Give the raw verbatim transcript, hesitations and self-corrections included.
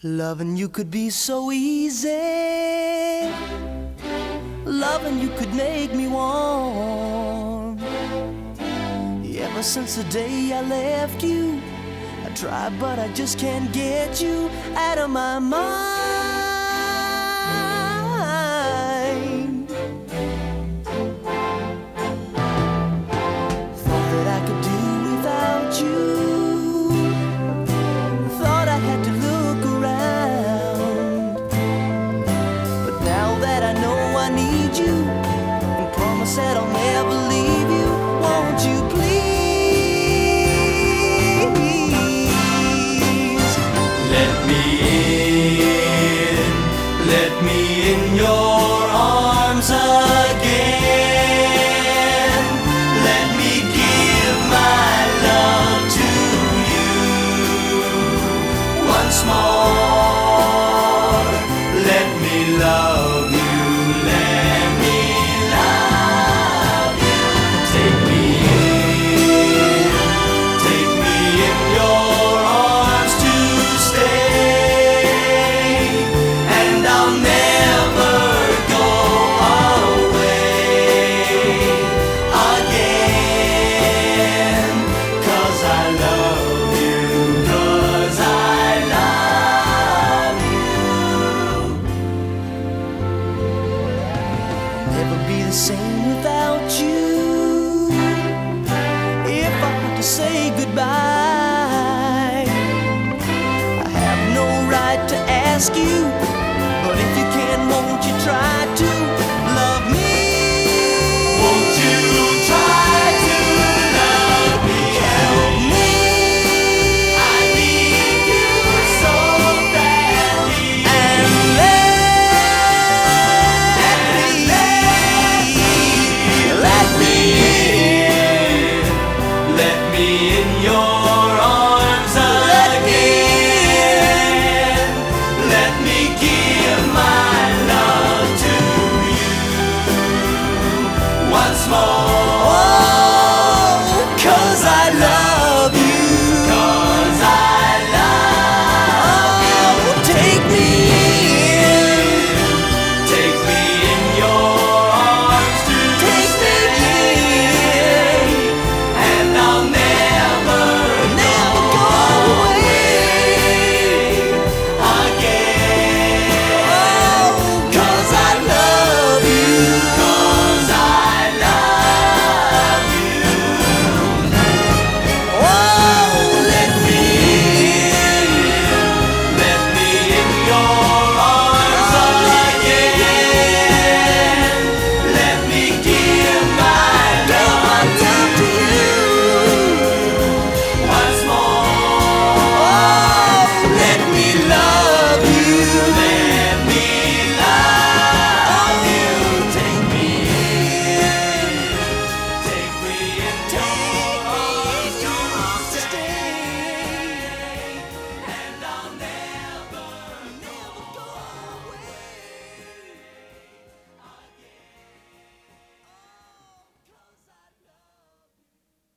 Loving you could be so easy. Loving you could make me warm. Ever since the day I left you, I tried but I just can't get you out of my mind. Thought that I could do without you. Thought I had to look around. But now that I know I need you, and promise that I'll never leave you, won't you please let me in, let me in your arms again. Let me give my love to you once more. Let me love you, let me love you. Take me in, take me in your arms to stay, and I'll never go away again. 'Cause I love you, 'cause I love you. never be the same without you. If I have to say goodbye, I have no right to ask you